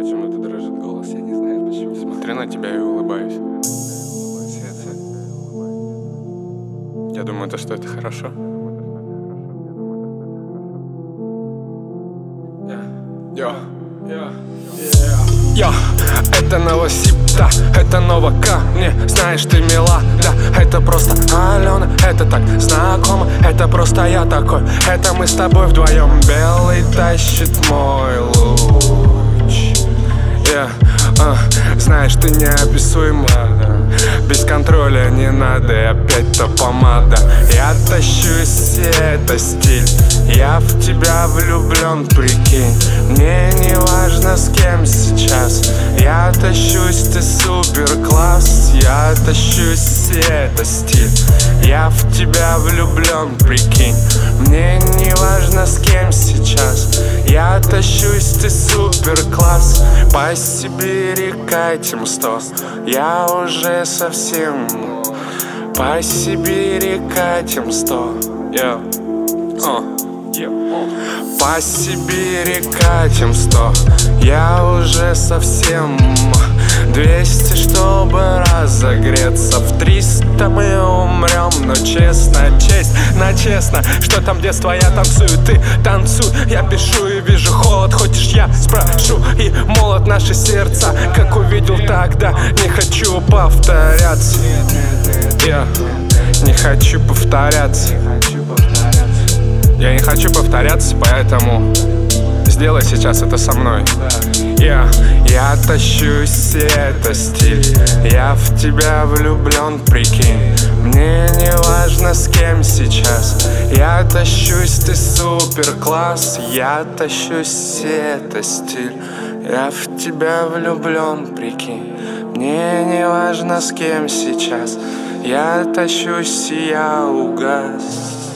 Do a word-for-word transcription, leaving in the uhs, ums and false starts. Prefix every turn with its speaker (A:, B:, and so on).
A: почему-то дрожит голос, я не знаю почему. Смотрю на тебя и улыбаюсь. Я думаю, то, что это хорошо. Йо, йо, йо, это новосита, это новака. Мне, знаешь, ты мила, да, это просто Алена. Это так знакомо, это просто я такой. Это мы с тобой вдвоем. Белый тащит мой луч. Yeah, uh, знаешь, ты неописуема. Без контроля не надо, и опять-то помада. Я тащусь, и это стиль. Я в тебя влюблен, прикинь. Мне не важно, с кем сейчас. Я тащусь, ты супер класс. Я тащусь, и это стиль. Я в тебя влюблен, прикинь. Мне не важно, с кем сейчас. Я тащусь, ты супер класс. По Сибири катим сто. Я уже совсем. По Сибири катим сто. Yeah. uh. yeah. По Сибири катим сто. Я уже совсем. Двести, чтобы разогреться. В триста мы умрем. Но честно, честь на честно. Что там детство, я танцую, ты танцуй. Я пишу и вижу холод. Хочешь, я спрошу. И молот наши сердца. Как увидел тогда. Не хочу повторяться. Я не хочу повторяться. Я не хочу повторяться, поэтому сделай сейчас это со мной. Я, я тащусь, и это стиль. Я в тебя влюблен, прикинь. Мне не важно, с кем сейчас. Я тащусь, ты супер класс. Я тащусь, и это стиль. Я в тебя влюблен, прикинь. Мне не важно, с кем сейчас. Я тащусь, и я угас.